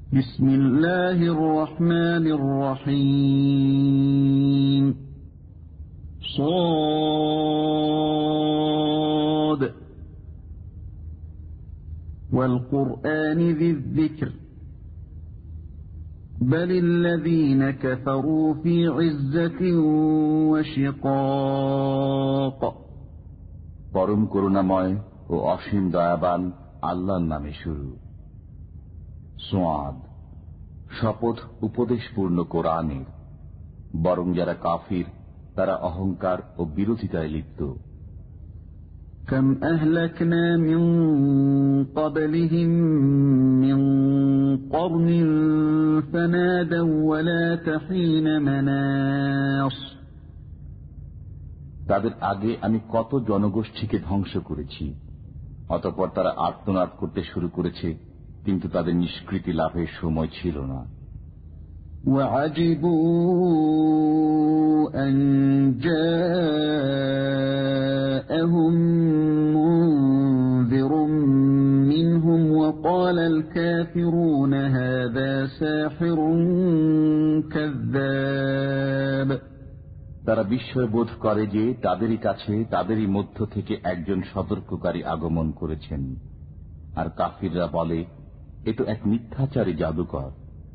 বিসমিল্লাহির রহমানির রহিম صاد والقرآن ذي الذكر بل الذين كفروا في عزة وشقاق পরম করুণাময় ও অসীম দয়াবান আল্লাহর নামে শুরু। সোয়াদ, শপথ উপদেশপূর্ণ কোরআনের। বরং যারা কাফির তারা অহংকার ও বিরোধিতায় লিপ্ত। كم أهلكنا من قبلهم من قرن فنادوا ولا حين مناص তাদের আগে আমি কত জনগোষ্ঠীকে ধ্বংস করেছি, অতঃপর তারা আর্তনাদ করতে শুরু করেছে, কিন্তু তাদের নিষ্কৃতি লাভের সময় ছিল না। وعجبوا أن جاءهم منذر منهم وقال الكافرون هذا ساحر كذاب তারা বিস্ময় বোধ করে যে তাদেরই কাছে তাদেরই মধ্য থেকে একজন সতর্ককারী আগমন করেছেন, আর কাফিররা বলে এ তো এক মিথ্যাচারী জাদুকর।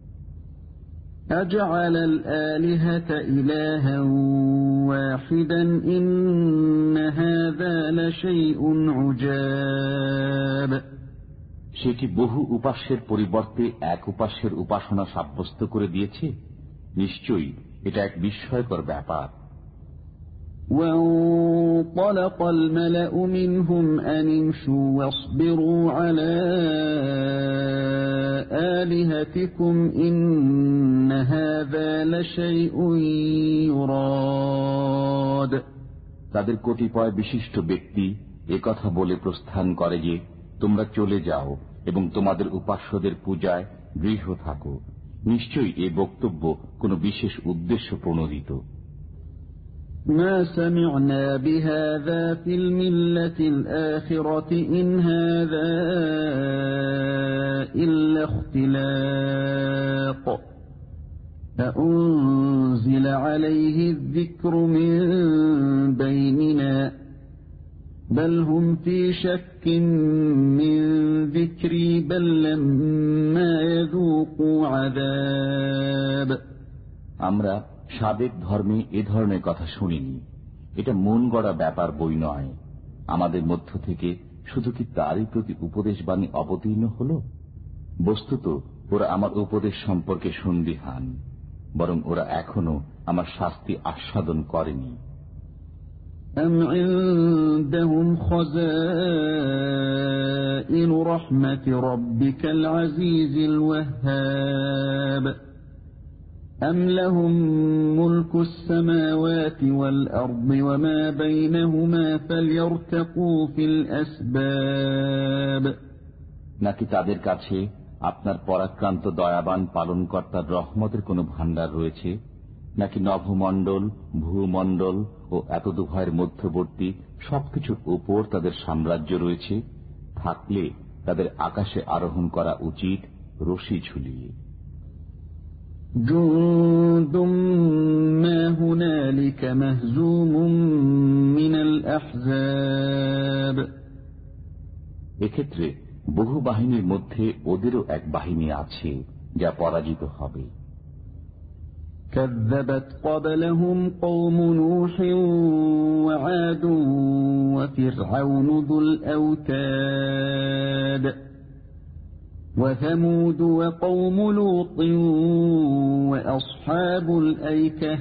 أجعل الآلهة إلها واحدا إن هذا لشيء عجاب সে কি বহু উপাস্যের পরিবর্তে এক উপাস্যের উপাসনা সাব্যস্ত করে দিয়েছে? নিশ্চয়ই এটা এক বিস্ময়কর ব্যাপার। وانطلق الملأ منهم أن امشوا واصبروا على آلهتكم إن هذا لشيء يراد তাদের কতিপয় বিশিষ্ট ব্যক্তি একথা বলে প্রস্থান করে যে তোমরা চলে যাও এবং তোমাদের উপাস্যদের পূজায় দৃঢ় থাকো। নিশ্চয়ই এ বক্তব্য কোন বিশেষ উদ্দেশ্য প্রণোদিত। ما سمعنا بهذا في الملة الآخرة إن هذا إلا اختلاق أأنزل عليه الذكر من بيننا بل هم في شك من ذكري بل لما يذوقوا عذاب আমরা সাবেক ধর্মে এ ধরনের কথা শুনিনি। এটা মন গড়া ব্যাপার বই নয়। আমাদের মধ্য থেকে শুধু কি তারই প্রতি উপদেশবাণী অবতীর্ণ হল? বস্তুত ওরা আমার উপদেশ সম্পর্কে সন্দিহান, বরং ওরা এখনো আমার শাস্তি আস্বাদন করেনি। أم عندهم خزائن رحمة ربك العزيز الوهاب أم لهم ملك السماوات والأرض وما بينهما فليرتقوا في الأسباب নাকি তাদের কাছে আপনার পরাক্রান্ত দয়াবান পালনকর্তার রহমতের কোন ভাণ্ডার রয়েছে, নাকি নভমণ্ডল, ভূমণ্ডল ও এতদুভয়ের মধ্যবর্তী সবকিছুর উপর তাদের সাম্রাজ্য রয়েছে? থাকলে তাদের আকাশে আরোহণ করা উচিত রশি ঝুলিয়ে। جند ما هنالك مهزوم من الأحزاب এক্ষেত্রে বহু বাহিনীর মধ্যে ওদেরও এক বাহিনী আছে যা পরাজিত হবে। كذبت قبلهم قوم نوح وعاد وفرعون ذو الأوتاد وثمود وقوم لوط وأصحاب الأيكة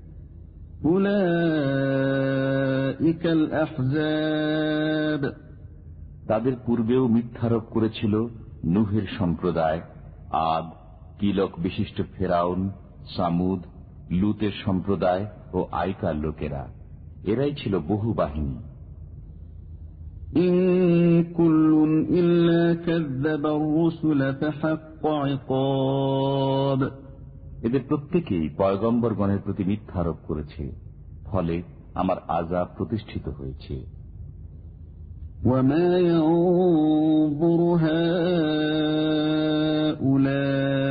أولئك الأحزاب তাদের পূর্বেও মিথ্যারোপ করেছিল নূহের সম্প্রদায়, আদ, কিলক বিশিষ্ট ফেরাউন, সামুদ, লুতের সম্প্রদায় ও আইকার লোকেরা। এরাই ছিল বহু বাহিনী। ইন কুল্লুন ইল্লা কাযযাবার রাসূল ফাহাক্কা ইকাব এদের প্রত্যেকেই পয়গম্বরগণের প্রতি মিথ্যারোপ করেছে, ফলে আমার আযাব প্রতিষ্ঠিত হয়েছে। وما ينظر هؤلاء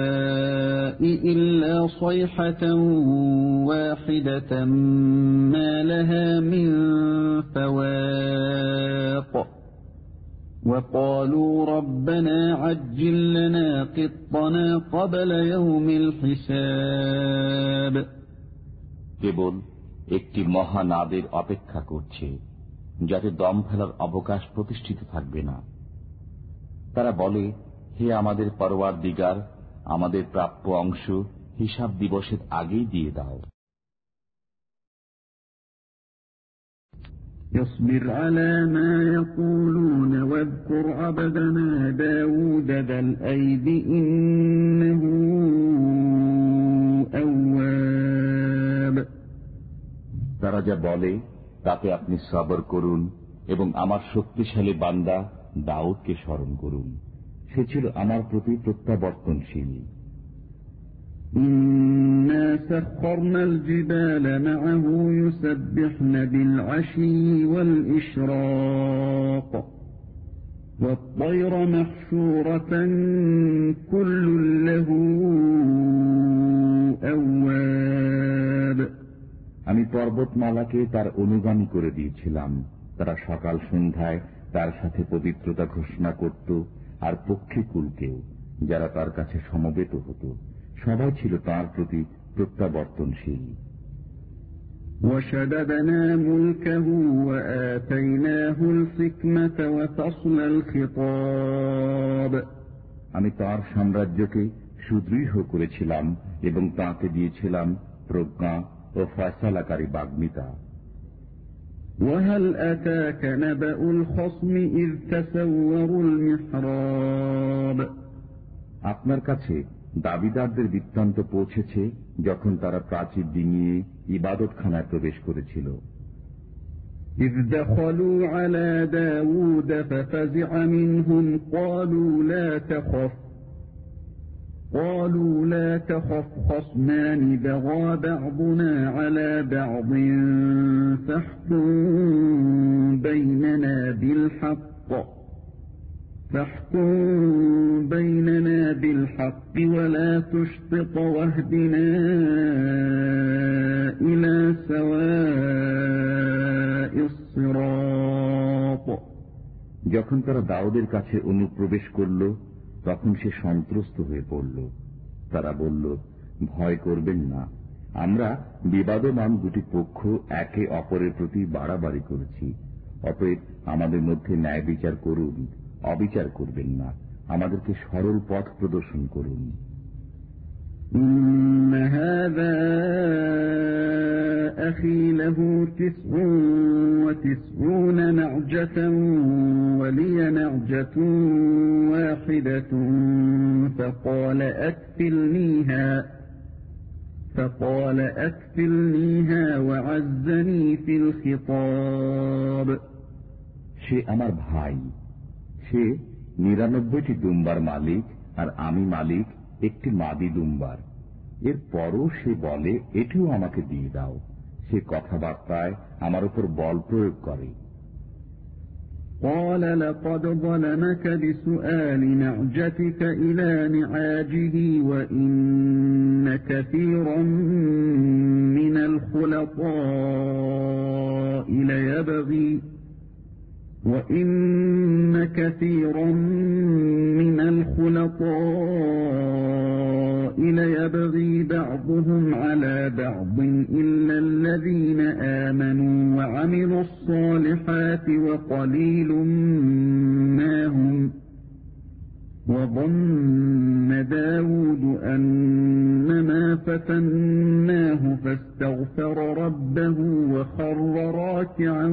إلا صيحة واحدة ما لها من فواق وقالوا ربنا عجل لنا قطنا قبل يوم الحساب কেবল একটি মহানাদের অপেক্ষা করছে, যাতে দম ফেলার অবকাশ প্রতিষ্ঠিত থাকবে না। তারা বলে, হে আমাদের পরওয়ারদিগার, আমাদের প্রাপ্য অংশ হিসাব দিবসের আগেই দিয়ে দাও। يصبر على ما يقولون واذكر عبدنا داود ذا الأيد إنه أواب তারা যা বলে তাতে আপনি সবর করুন এবং আমার শক্তিশালী বান্দা দাউদকে স্মরণ করুন, সে ছিল আমার প্রতি প্রত্যাবর্তনশীল। إنا سخرنا الجبال معه يسبحن بالعشي والإشراق والطير محشورة كل له أواب আমি পর্বতমালাকে তার অনুগামী করে দিয়েছিলাম, তারা সকাল সন্ধ্যায় তার সাথে পবিত্রতা ঘোষণা করত, আর পক্ষীকুলকেও যারা তার কাছে সমবেত হতো, সবাই ছিল তার প্রতি প্রত্যাবর্তনশীল। وشددنا ملكه وآتيناه الحكمة وفصل الخطاب আমি তার সাম্রাজ্যকে সুদৃঢ় করেছিলাম এবং তাকে দিয়েছিলাম প্রজ্ঞা ও ফয়সালাকারী বাগ্মিতা। وهل أتاك نبأ الخصم إذ تسوروا المحراب আপনার কাছে দাবিদারদের বৃত্তান্ত পৌঁছেছে যখন তারা প্রাচীর ডিঙিয়ে ইবাদতখানায় প্রবেশ করেছিল। إذ دخلوا على داود ففزع منهم قالوا لا تخف خصمان بغى بعضنا على بعض فاحكم بيننا بالحق ولا تشطط واهدنا إلى سواء الصراط যখন তারা দাউদের কাছে অনুপ্রবেশ করল তখন সে সন্ত্রস্ত হয়ে পড়ল। তারা বলল, ভয় করবেন না, আমরা বিবাদমান দুটি পক্ষ একে অপরের প্রতি বাড়াবাড়ি করেছি, অতএব আমাদের মধ্যে ন্যায় বিচার করুন, অবিচার করবেন না, আমাদেরকে সরল পথ প্রদর্শন করুন। إن هذا أخي له 99 نعجة ولي نعجة واحدة فقال أكفلنيها وعزني في الخطاب সে আমার ভাই, সে 99টি দুম্বার মালিক আর আমি মালিক একটি মাদি দুম্বার। এর পরও সে বলে, এটিও আমাকে দিয়ে দাও। সে কথাবার্তায় আমার উপর বল প্রয়োগ করে। قال لقد ظلمك بسؤال نعجتك إلى نعاجه وإن كثيرا من الخلطاء ليبغي بعضهم على بعض إلا الذين آمنوا وعملوا الصالحات وقليل ما هم وظن داود أنما فتناه فاستغفر ربه وخر راكعا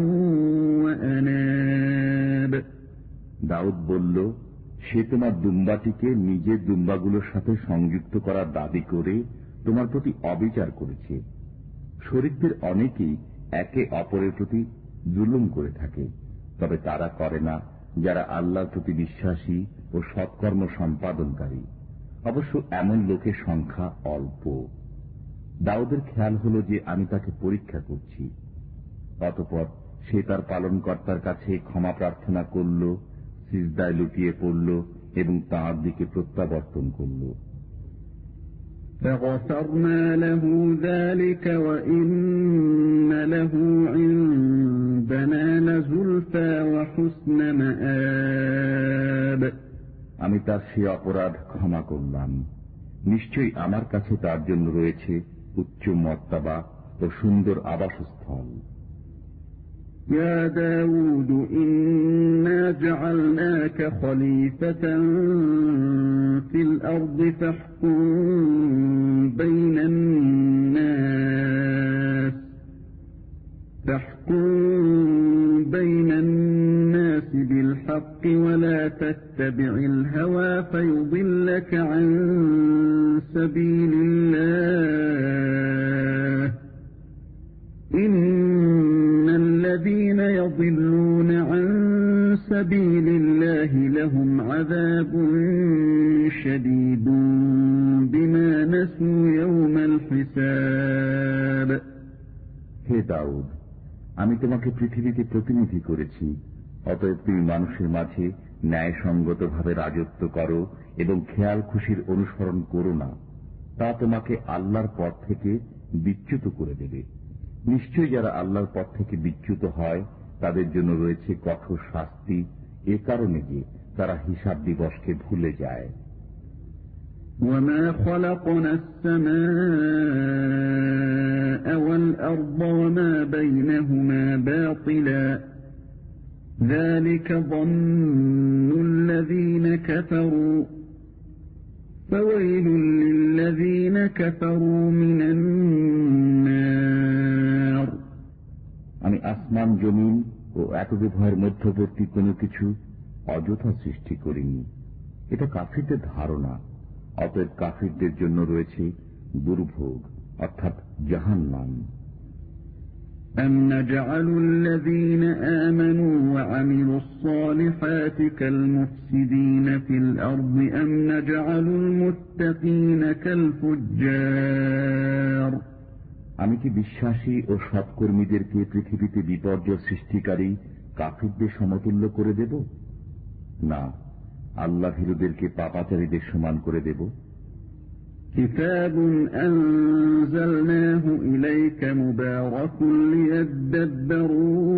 وأناب দাউদ বলল, সে তোমার দুম্বাটিকে নিজের দুম্বাগুলোর সাথে সংযুক্ত করার দাবি করে তোমার প্রতি অবিচার করেছে। শরীকদের অনেকেই একে অপরের প্রতি জুলুম করে থাকে, তবে তারা করে না যারা আল্লাহর প্রতি বিশ্বাসী ও সৎকর্ম সম্পাদনকারী। অবশ্য এমন লোকের সংখ্যা অল্প। দাউদের খেয়াল হল যে আমি তাকে পরীক্ষা করছি। অতঃপর সে তার পালনকর্তার কাছে ক্ষমা প্রার্থনা করল, সিজদায় লুটিয়ে পড়ল এবং তাঁর দিকে প্রত্যাবর্তন করল। فغفرنا له ذلك وإن له عندنا لزلفى وحسن مآب আমি তার সে অপরাধ ক্ষমা করলাম। নিশ্চয়ই আমার কাছে তার জন্য রয়েছে উচ্চ মর্তবা ও সুন্দর আবাসস্থল। يا داود إنا جعلناك خليفة في الأرض فاحكم بين الناس بالحق ولا تتبع الهوى فيضلك عن سبيل الله إن الذين يضلون عن سبيل الله لهم عذاب شديد بما نسوا يوم الحساب হে দাউদ, আমি তোমাকে পৃথিবীতে প্রতিনিধি করেছি, অতএব তুমি মানুষের মাঝে ন্যায়সঙ্গতভাবে রাজত্ব করো এবং খেয়াল খুশির অনুসরণ করো না। তা তোমাকে আল্লাহর পথ থেকে বিচ্যুত করে দেবে। নিশ্চয়ই যারা আল্লাহর পথ থেকে বিচ্যুত হয় তাদের জন্য রয়েছে কঠোর শাস্তি, এ কারণে যে তারা হিসাব দিবসকে ভুলে যায়। وما خلقنا السماء والأرض وما بينهما باطلا ذلك ظن الذين كفروا فويل للذين كفروا من النار আমি আসমান জমিন ও এতবিভয়ের মধ্যবর্তী কোনো কিছু অযথা সৃষ্টি করিনি, এটা কাফিরদের ধারণা। অতএব কাফিরদের জন্য রয়েছে দুর্ভোগ অর্থাৎ জাহান্নাম। أَمْ نَجْعَلُ الَّذِينَ آمَنُوا وَعَمِلُوا الصَّالِحَاتِ كَالْمُفْسِدِينَ فِي الْأَرْضِ أَمْ نَجْعَلُ الْمُتَّقِينَ كَالْفُجَّارِ আমি কি বিশ্বাসী ও সৎকর্মীদেরকে পৃথিবীতে বিপর্যয় সৃষ্টিকারী কাফিরদের সমতুল্য করে দেব? না, আল্লাহ ভীরুদেরকে পাপাচারীদের সমান করে দেব। كتاب أنزلناه إليك مبارك ليدبروا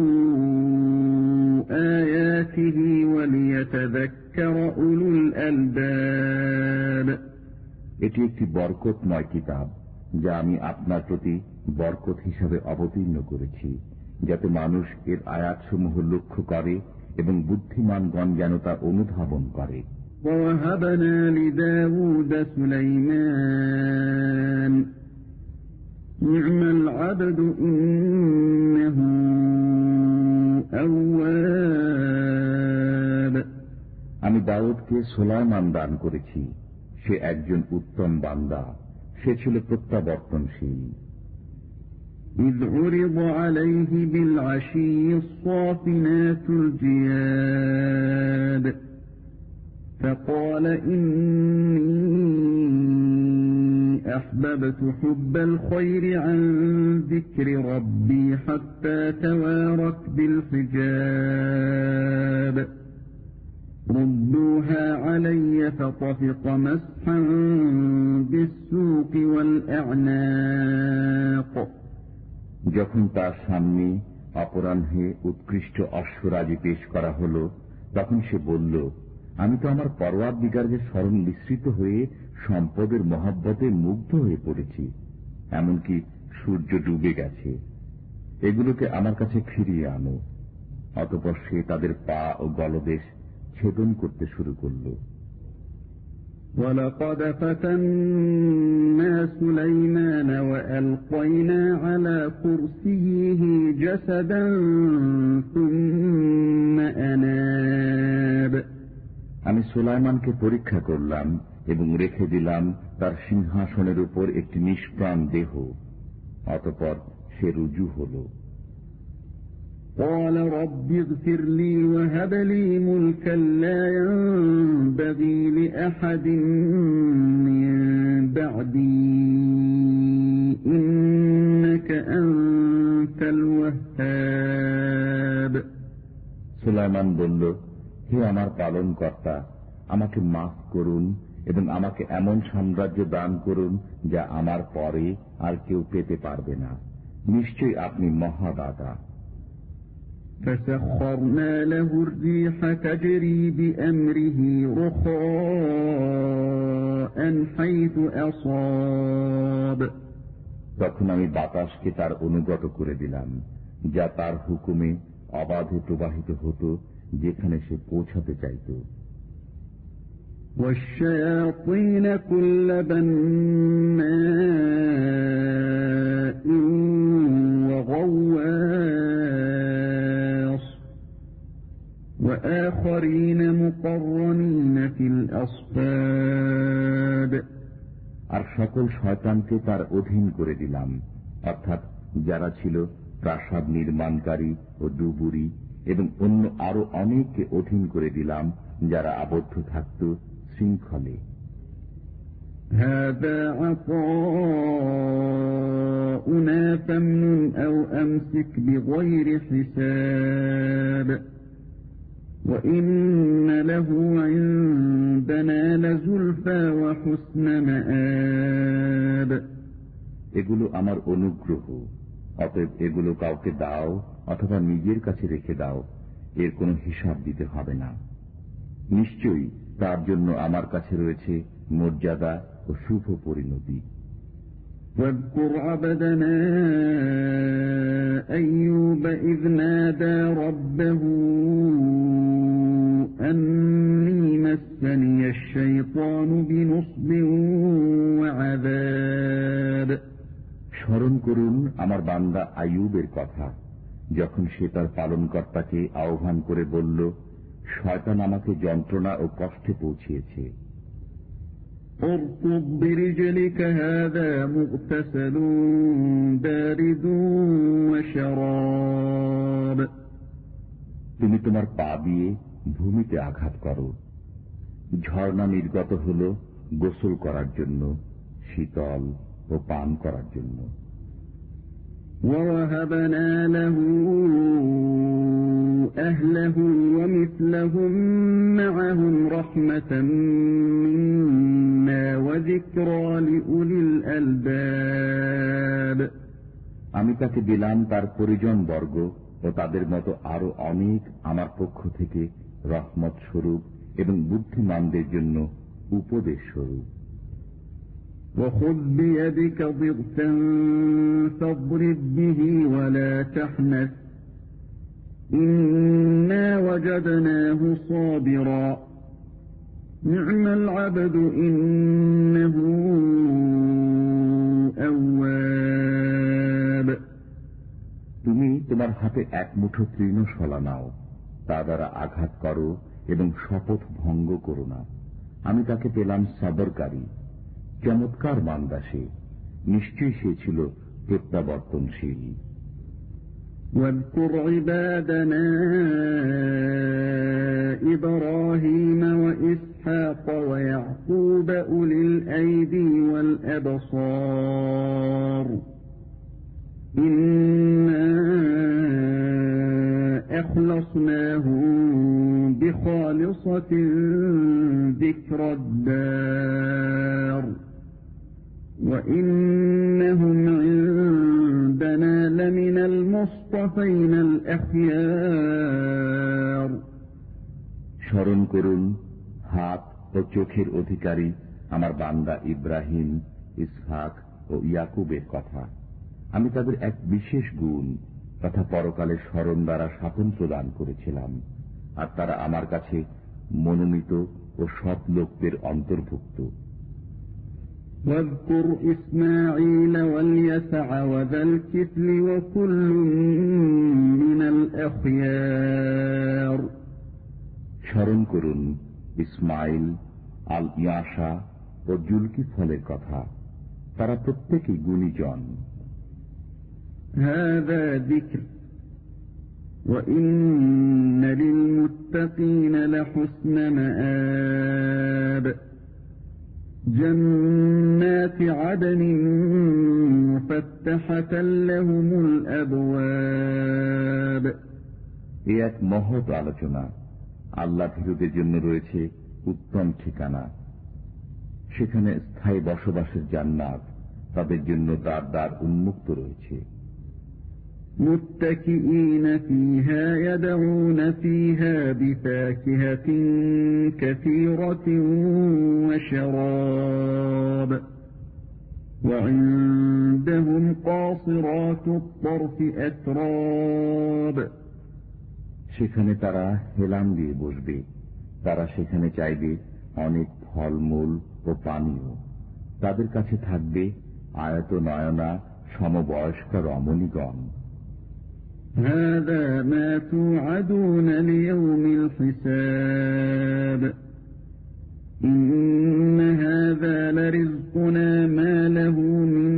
آياته وليتذكر أولو الألباب এটি একটি বরকতময় কিতাব যা আমি আপনার প্রতি বরকত হিসাবে অবতীর্ণ করেছি, যাতে মানুষ এর আয়াতসমূহ লক্ষ্য করে এবং বুদ্ধিমানগণ যেন তা অনুধাবন করে। وَوَهَبْنَا لِدَاوُودَ سُلَيْمَانَ نِعْمَ الْعَبْدُ إِنَّهُ أَوَّابٌ আমি দাউদকে সুলাইমান দান করেছি, সে একজন উত্তম বান্দা, সে ছিল প্রত্যাবর্তনশীল। إِذْ عُرِضَ عَلَيْهِ بِالْعَشِيِّ الصَّافِنَاتُ الْجِيَادُ فَقَالَ إِنِّي أَحْبَبْتُ حُبَّ الْخَيْرِ عَنْ ذِكْرِ رَبِّي حَتَّى تَوَارَتْ بِالْحِجَابِ رُدُّوهَا عَلَيَّ فَطَفِقَ مَسْحًا بِالسُّوقِ وَالْأَعْنَاقِ যখন তার সামনে অপরাহ্নে উৎকৃষ্ট অশ্বরাজি পেশ করা হল, তখন সে বলল, আমি তো আমার পরওয়ারদিগারের স্মরণ মিশ্রিত হয়ে সম্পদের মহব্বতে মুগ্ধ হয়ে পড়েছি, এমনকি সূর্য ডুবে গেছে। এগুলোকে আমার কাছে ফিরিয়ে আনো। অতঃপর সে তাদের পা ও গলদেশ ছেদন করতে শুরু করল। وَلَقَدْ فَتَنَّا سُلَيْمَانَ وَأَلْقَيْنَا عَلَى كُرْسِيِّهِ جَسَدًا ثُمَّ أَنَابَ আমি সুলাইমানকে পরীক্ষা করলাম এবং রেখে দিলাম তার সিংহাসনের উপর একটি নিষ্প্রাণ দেহ, অতঃপর সে রুজু হল। قَالَ رَبِّ اغْفِرْ لِي وَهَبْ لِي مُلْكًا لَّا يَنبَغِي لِأَحَدٍ مِّن بَعْدِي إِنَّكَ أَنتَ الْوَهَّابُ সুলাইমান বলল, হে আমার পালনকর্তা, আমাকে মাফ করুন এবং আমাকে এমন সাম্রাজ্য দান করুন যা আমার পরে আর কেউ পেতে পারবে না। নিশ্চয়ই আপনি মহাদাতা। فسخرنا له الريح تجري بأمره رخاء حيث أصاب। তখন আমি বাতাসকে তার অনুগত করে দিলাম, যা তার হুকুমে অবাধে প্রবাহিত হতো যেখানে সে পৌঁছাতে চাইত। والشياطين كل بناء وغواص وآخرين مقرنين في الأصفاد। আর সকল শয়তানকে তার অধীন করে দিলাম, অর্থাৎ যারা ছিল প্রাসাদ নির্মাণকারী ও ডুবুরি, এবং অন্য আরো অনেককে অধীন করে দিলাম যারা আবদ্ধ থাকত শৃঙ্খলে। هذا عطاؤنا فامنن أو أمسك بغير حساب وإن له عندنا لزلفى وحسن مآب। এগুলো আমার অনুগ্রহ, অতএব এগুলো কাউকে দাও অথবা নিজের কাছে রেখে দাও, এর কোনো হিসাব দিতে হবে না। নিশ্চয়ই তার জন্য আমার কাছে রয়েছে মর্যাদা ও শুভ পরিণতি। واذكر عبدنا أيوب إذ نادى ربه أني مسني الشيطان بنصب وعذاب। স্মরণ করুন আমার বান্দা আইয়ুবের কথা, যখন সে তার পালনকর্তাকে আহ্বান করে বলল, শয়তান আমাকে যন্ত্রণা ও কষ্টে পৌঁছিয়েছে। اركض برجلك هذا مغتسل بارد وشراب। তুমি তোমার পা দিয়ে ভূমিতে আঘাত করো, ঝর্ণা নির্গত হল গোসল করার জন্য, শীতল ও পান করার জন্য। ووهبنا له أهله ومثلهم معهم رحمة منا وذكرى لأولي الألباب। আমি তাকে দিলাম তার পরিজন বর্গ ও তাদের মতো আরো অনেক আমার পক্ষ থেকে রহমত স্বরূপ এবং বুদ্ধিমানদের জন্য উপদেশ স্বরূপ। وخذ بيدك ضغثا فاضرب به ولا تحنث إنا وجدناه صابرا نعم العبد إنه أواب। তুমি তোমার হাতে এক মুঠো তৃণশলা নাও, তা দ্বারা আঘাত করো এবং শপথ ভঙ্গ করো না। আমি তাকে পেলাম সবরকারী, চমৎকার বান্দা সে, নিশ্চয়ই সে ছিল প্রত্যাবর্তনশীল। واذكر عبادنا إبراهيم وإسحاق ويعقوب أولي الأيدي والأبصار إنا أخلصناهم بخالصة ذكر الدار وإنهم عندنا لمن المصطفين الأخيار। স্মরণ করুন হাত ও চোখের অধিকারী আমার বান্দা ইব্রাহিম, ইসহাক ও ইয়াকুবের কথা। আমি তাদের এক বিশেষ গুণ তথা পরকালের স্মরণ দ্বারা স্বাতন্ত্র্য দান করেছিলাম, আর তারা আমার কাছে মনোনীত ও সৎ লোকদের অন্তর্ভুক্ত। واذكر إسماعيل واليسع وذا الكفل وكل من الأخيار। স্মরণ করুন ইসমাইল, আল ইয়াসা ও জুলকিফলের কথা, তারা প্রত্যেকেই গুণীজন। هذا ذكر وإن للمتقين لحسن مآب جنات عدن مفتحة لهم الأبواب। এ এক মহৎ আলোচনা। আল্লাহ ভীরুদের জন্য রয়েছে উত্তম ঠিকানা। সেখানে স্থায়ী বসবাসের জান্নাত, তাদের জন্য দ্বার দ্বার উন্মুক্ত রয়েছে। متكئين فيها يدعون فيها بفاكهة كثيرة وشراب وعندهم قاصرات الطرف أتراب সেখানে তারা হেলান দিয়ে বসবে, তারা সেখানে চাইবে অনেক ফলমূল ও পানীয়, তাদের কাছে থাকবে আয়ত নয়না সমবয়স্ক রমণীগণ। هذا ما توعدون ليوم الحساب إن هذا لرزقنا ما له من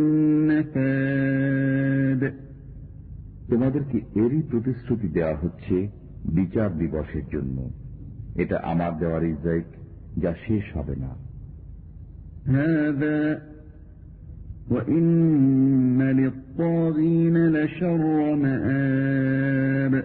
نفاد তোমাদেরকে এরই প্রতিশ্রুতি দেওয়া হচ্ছে বিচার দিবসের জন্য, এটা আমার দেওয়া রিজক যা শেষ হবে না। هذا وإن للطاغين لشر مآب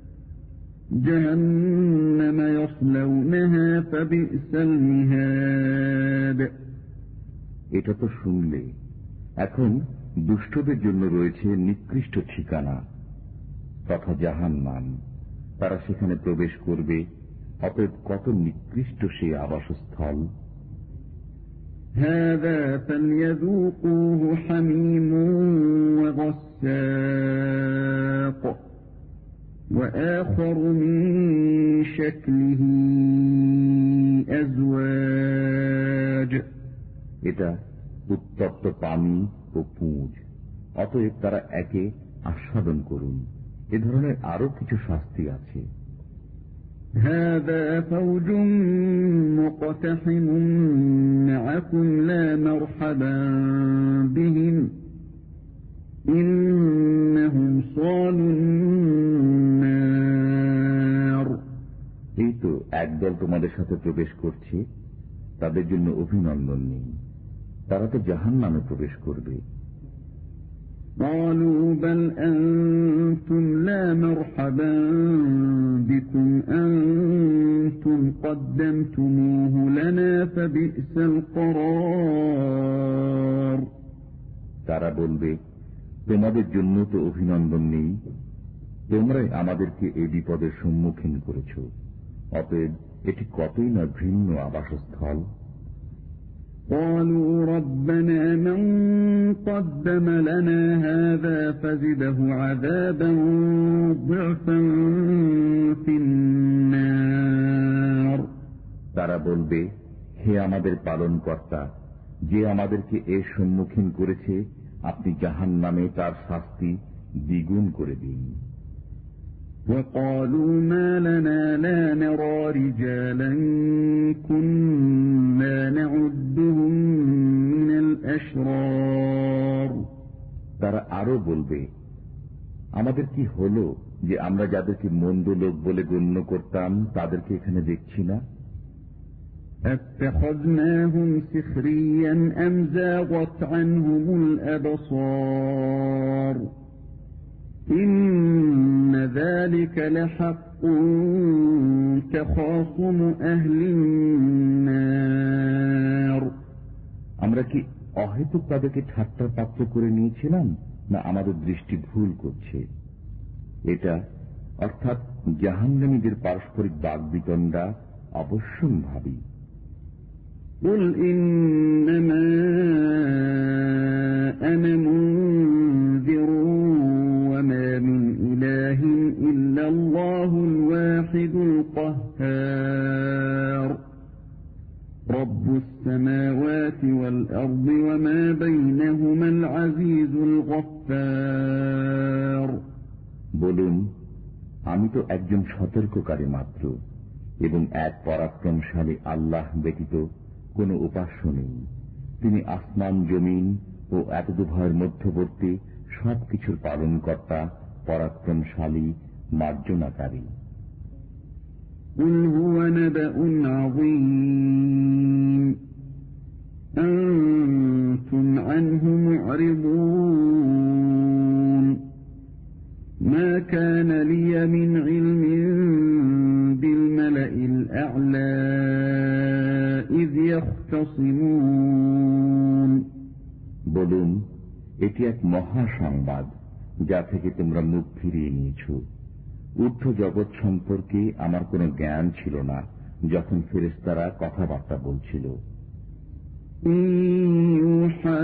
جهنم يصلونها فبئس المهاد এটা তো শুনলে, এখন দুষ্টদের জন্য রয়েছে নিকৃষ্ট ঠিকানা তথা জাহান্নাম, তারা সেখানে প্রবেশ করবে, অতএব কত নিকৃষ্ট সেই আবাসস্থল। هذا فليذوقوه حميم وغساق وآخر من شكله أزواج এটা উত্তপ্ত পানি ও পুঁজ, অতএব তারা একে আস্বাদন করুন। এ ধরনের আরো কিছু শাস্তি আছে। هذا فوج مقتحم معكم لا مرحبا بهم إنهم صالوا النار এই তো একদল তোমাদের সাথে প্রবেশ করছে, তাদের জন্য অভিনন্দন নেই, তারা তো জাহান্নামে প্রবেশ করবে। قالوا بل أنتم لا مرحبا بكم أنتم قدمتموه لنا فبئس القرار তারা বলবে, তোমাদের জন্য তো অভিনন্দন নেই, তোমরাই আমাদেরকে এই বিপদের সম্মুখীন করেছ, অতএব এটি কতই না ঘৃণ্য আবাসস্থল। قالوا ربنا من قدم لنا هذا فزده عذابا ضعفا في النار তারা বলবে, হে আমাদের পালনকর্তা, যে আমাদেরকে এর সম্মুখীন করেছে, আপনি জাহান্নামে তার শাস্তি দ্বিগুণ করে দিন। وقالوا ما لنا لا نرى رجالا كنا نعدهم من الأشرار তারা আরো বলবে, আমাদের কি হলো যে আমরা যাদেরকে মন্দ লোক বলে গণ্য করতাম তাদেরকে এখানে দেখছি না। أتخذناهم سخريا أم زاغت عنهم الأبصار إن ذلك لحق تخاصم أهل النار আমরা কি অহেতুক তাদেরকে ঠাট্টার পাত্র করে নিয়েছিলাম, না আমাদের দৃষ্টি ভুল করছে? এটা অর্থাৎ জাহান্নামীদের পারস্পরিক বাগবিতণ্ডা অবশ্যম্ভাবী। قل إنما أنا منذر وما من إله إلا الله الواحد القهار رب السماوات والأرض وما بينهما العزيز الغفار বলুন, আমি তো একজন সতর্ককারী মাত্র, এবং এক পরাক্রমশালী আল্লাহ ব্যতীত কোনো উপাস্য নেই। তিনি আসমান জমিন ও এতদুভয়ের মধ্যবর্তী সবকিছুর পালনকর্তা, পরাক্রমশালী, মার্জনাকারী। قل هو نبأ عظيم أنتم عنه معرضون ما كان لي من علم بالملأ الأعلى إذ يختصمون বলুন, এটি এক মহা সংবাদ যা থেকে তোমরা মুখ ফিরিয়ে নিয়েছ। ঊর্ধ্ব জগৎ সম্পর্কে আমার কোনো জ্ঞান ছিল না যখন ফেরেশতারা কথাবার্তা বলছিল। ইউহা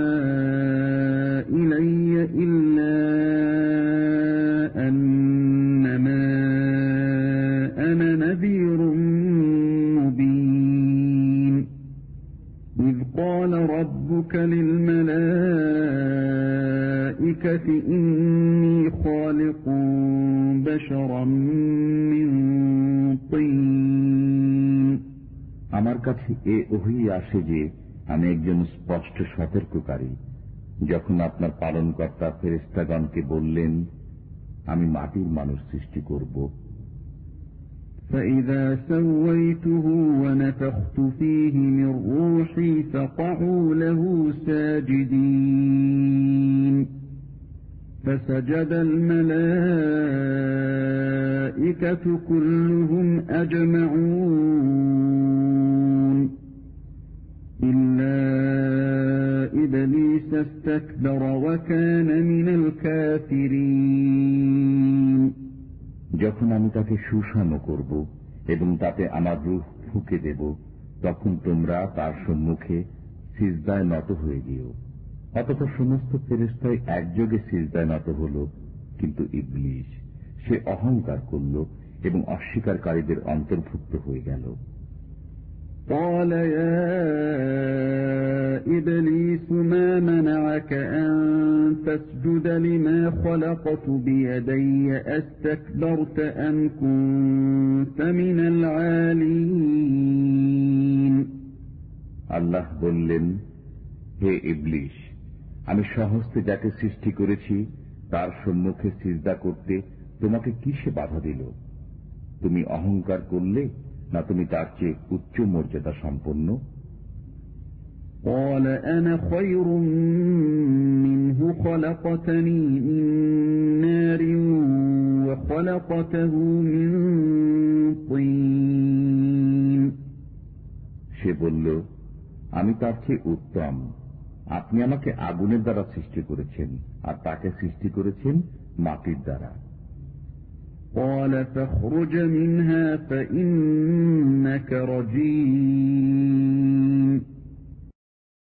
ইলাইয়া ইল্লা আন্নামা আনা নাযীরুম মুবীন ইয ক্বালা রাব্বুকা লিল মালাইকাতি ইন্নী খালিকুন বাশারাম মিন তিন। আমার কাছে এ ওহী আসে যে আমি একজন স্পষ্ট সতর্ককারী, যখন আপনার পালনকর্তা ফেরেশতাগণকে বললেন, আমি মাটির মানুষ সৃষ্টি করব। فَإِذَا سَوَّيْتُهُ وَنَفَخْتُ فِيهِ مِنْ رُوحِي فَقَعُوا لَهُ سَاجِدِينَ فَسَجَدَ الْمَلَائِكَةُ كُلُّهُمْ أَجْمَعُونَ إِلَّا إِبْلِيسَ اسْتَكْبَرَ وَكَانَ مِنَ الْكَافِرِينَ। যখন আমি তাকে সুশানো করব এবং তাতে আমার রূহ ফুঁকে দেব, তখন তোমরা তার সম্মুখে সিজদায় নত হয়ে গিয়েও। অতঃপর সমস্ত ফেরেশতাই একযোগে সিজদায় নত হল, কিন্তু ইবলীস সে অহংকার করল এবং অস্বীকারীদের অন্তর্ভুক্ত হয়ে গেল। قال يا إبليس ما منعك أن تسجد لما خلقت بيدي أستكبرت أم كنت من العالين। আল্লাহ বললেন, হে ইবলীস, আমি স্বহস্তে যাকে সৃষ্টি করেছি তার সম্মুখে সিজদা করতে তোমাকে কিসে বাধা দিল? তুমি অহংকার করলে না তুমি তার চেয়ে উচ্চ মর্যাদা সম্পন্ন? قال أنا خير منه خلقتني من نار وخلقته من طين। সে বলল, আমি তার চেয়ে উত্তম। আপনি আমাকে আগুনের দ্বারা সৃষ্টি করেছেন আর তাকে সৃষ্টি করেছেন মাটির দ্বারা। قال فاخرج منها فإنك رجيم